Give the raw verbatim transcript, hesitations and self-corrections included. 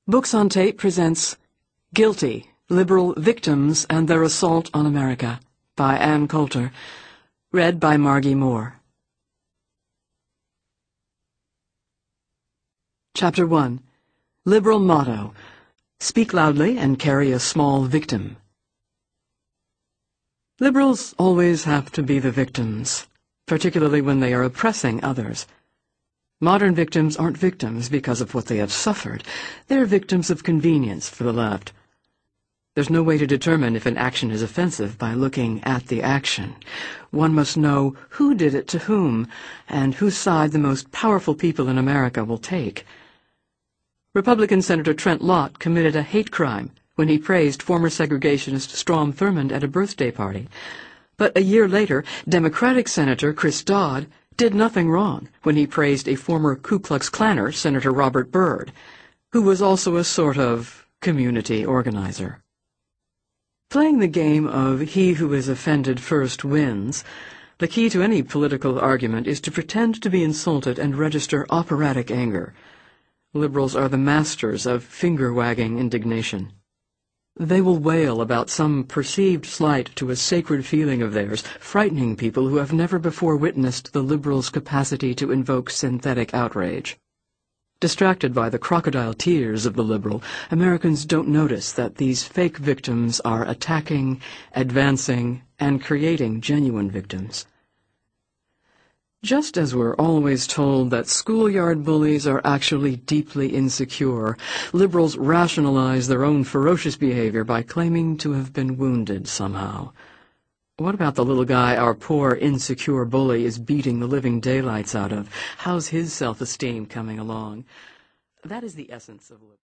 Books on Tape presents Guilty, Liberal Victims and Their Assault on America by Ann Coulter, read by Margie Moore. Chapter one. Liberal Motto: Speak loudly and carry a small victim. Liberals always have to be the victims, particularly when they are oppressing others. Modern victims aren't victims because of what they have suffered. They're victims of convenience for the left. There's no way to determine if an action is offensive by looking at the action. One must know who did it to whom, and whose side the most powerful people in America will take. Republican Senator Trent Lott committed a hate crime when he praised former segregationist Strom Thurmond at a birthday party. But a year later, Democratic Senator Chris Dodd did nothing wrong when he praised a former Ku Klux Klanner, Senator Robert Byrd, who was also a sort of community organizer. Playing the game of he who is offended first wins, the key to any political argument is to pretend to be insulted and register operatic anger. Liberals are the masters of finger-wagging indignation. They will wail about some perceived slight to a sacred feeling of theirs, frightening people who have never before witnessed the liberals' capacity to invoke synthetic outrage. Distracted by the crocodile tears of the liberal, Americans don't notice that these fake victims are attacking, advancing, and creating genuine victims. Just as we're always told that schoolyard bullies are actually deeply insecure, liberals rationalize their own ferocious behavior by claiming to have been wounded somehow. What about the little guy our poor, insecure bully is beating the living daylights out of? How's his self-esteem coming along? That is the essence of liberalism.